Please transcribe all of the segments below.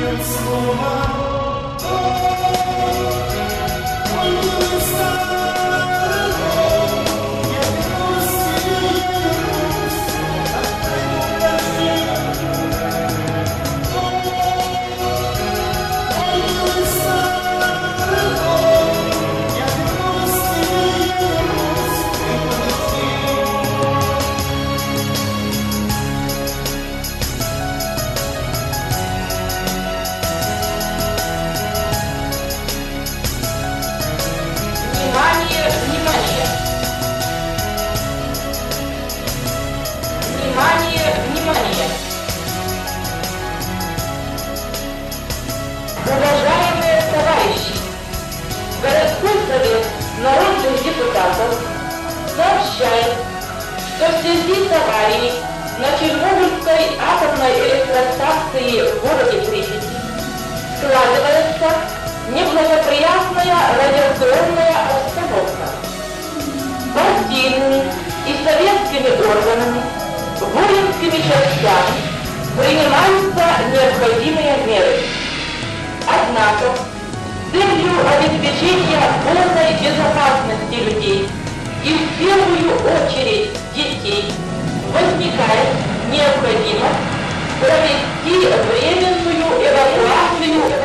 Уважаемые товарищи, городской совет народных депутатов сообщает, что в связи с аварией на Чернобыльской атомной электростанции в городе Припяти складывается неблагоприятная радиационная обстановка. Партийными и советскими органами, воинскими частями принимаются необходимые меры. Однако, с целью обеспечения полной безопасности людей и в первую очередь детей возникает необходимость провести временную эвакуацию.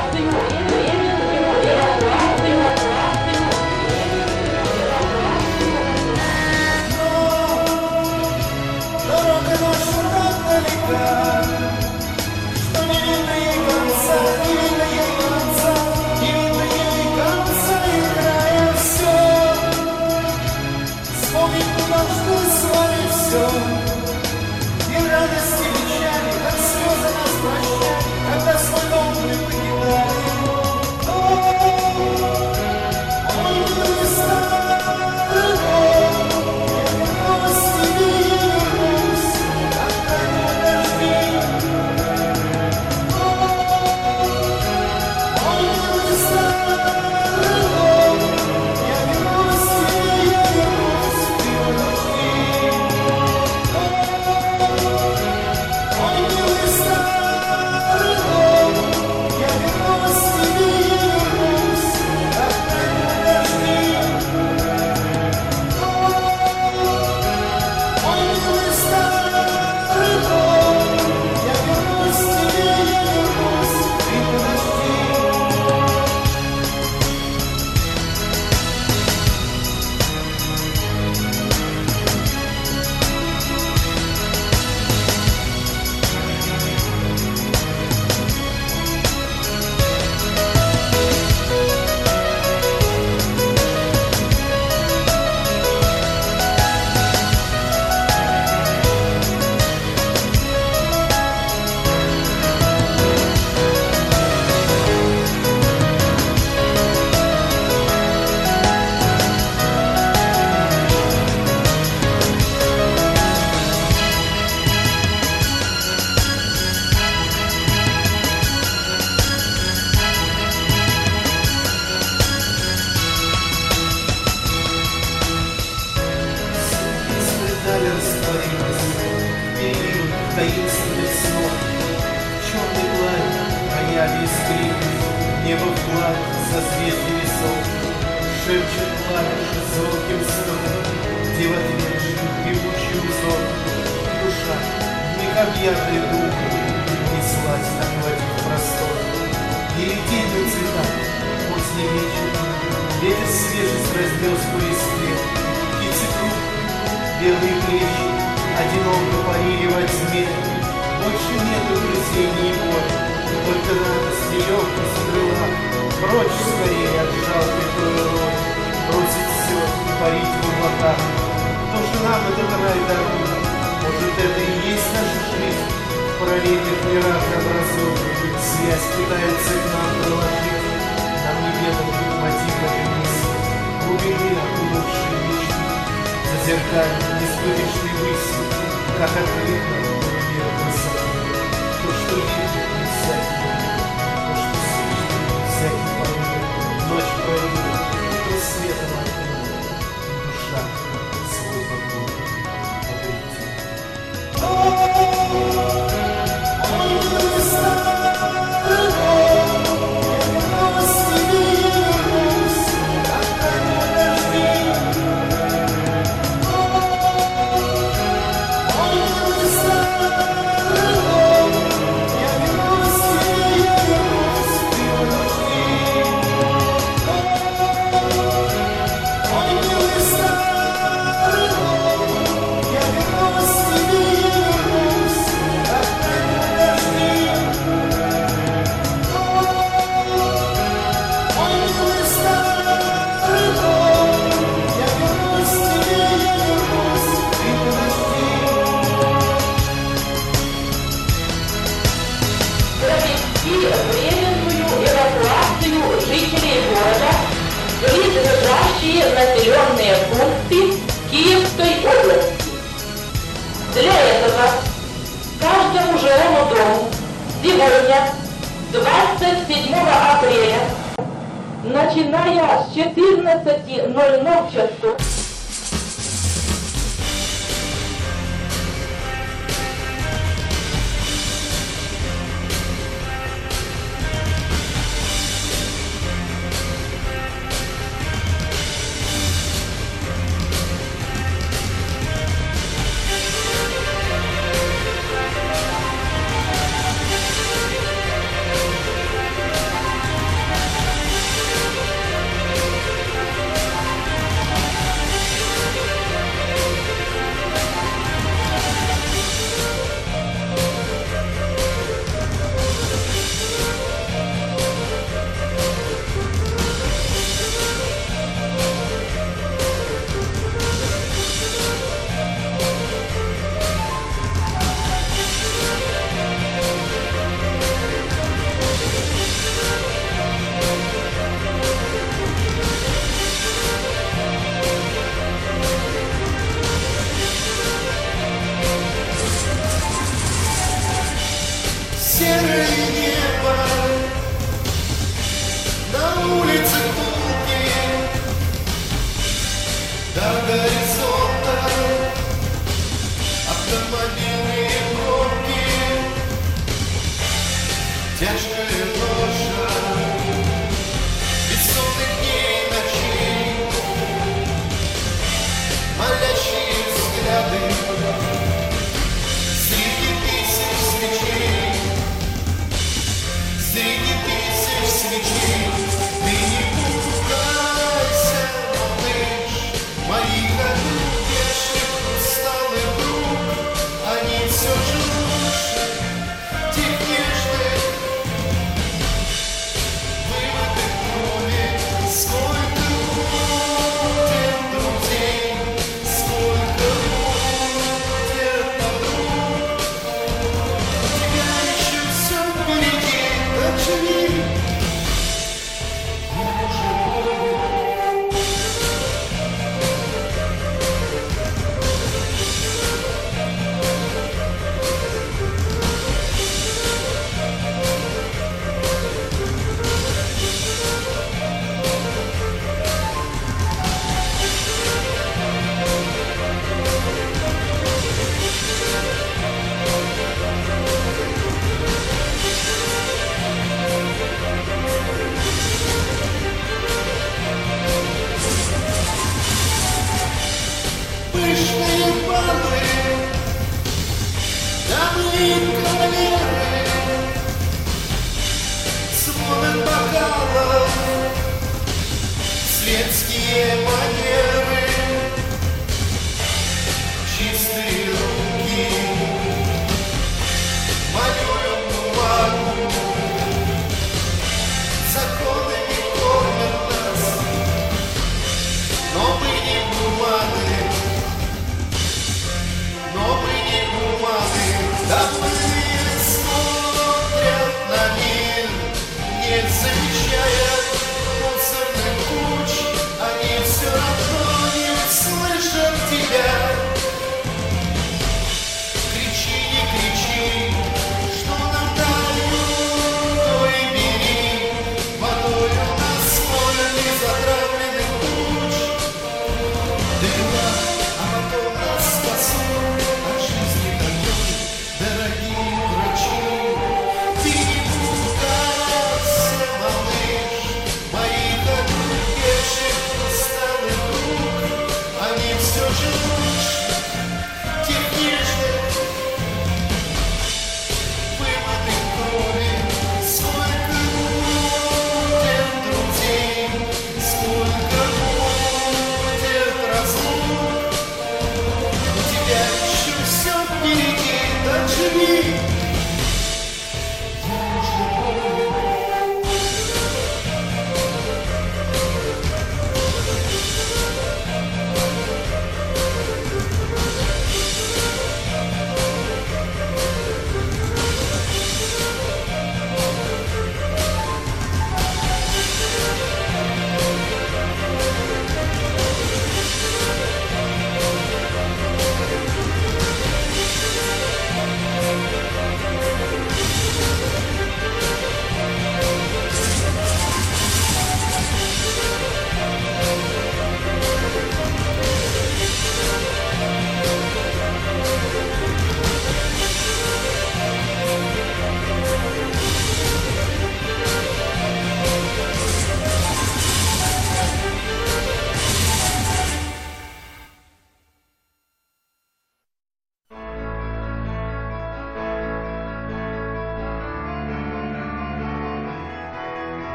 Дорога наша так далека, что не видно ей конца, не видно ей конца, не видно ей конца и края. Все вспомнить мы должны с вами все, и радости, и печали, как слезы нас прощали, когда свой дом мы покидали. Ой, милый старый дом, я вернулась к тебе, я вернусь, когда не подожди. Ой, милый старый дом, я вернулась к тебе, я вернусь, ты подожди. Ой, милый старый дом, я вернулась к тебе, я вернусь, когда не подожди. Ой, милый старый дом, я вернусь к тебе, я вернусь, ты подожди. Испытали растворилась, период таинственных снов. Черный плащ, рояли искрились, небо вгладь созвездий весов. Шепчет клавиши звонким стоном, где в ответ жил певучий узор. Душа, вмиг объятая духом, неслась, охватив простор. И летит на цветах поздний вечер, ветер свежесть разнес по листве. Птицы круг, белые плечи, одиноко парили во тьме. Больше нету друзей ни боли, только радость и легкость крыла. Прочь скорее от жалкой природы, бросить все и парить в облаках. Кто же нам этот рай дарует? Может, это и есть наша жизнь? В параллельных мирах образует, связь пытается к нам проложить. Нам неведомый мотив этой мысли, глубины окунувшей мечты. Зазеркальной несбыточной выси, как открыто мир красоты. То, что видит всякий, то, что слышит всякий порыв. Ночь пройдет, то светом окинет, душа свой покой обретет. Ой, милый старый близлежащие населенные пункты Киевской области. Для этого каждому жилому дому сегодня, 27 апреля, начиная с 14:00 часов, серое небо, на улице гулки, до горизонта автомобильные пробки, тяжкая ноша бессонных дней и ночей, молящие взгляды среди тысяч свечей. Среди тысяч свечей ты не пугайся, малыш, моих одурящих усталых рук, они все же лучше тех нежных выводок крови. Сколько будет друзей, сколько будет подруг, у тебя еще все впереди. Живи, пышные балы, дамы и кавалеры, звон от бокалов, светские манеры.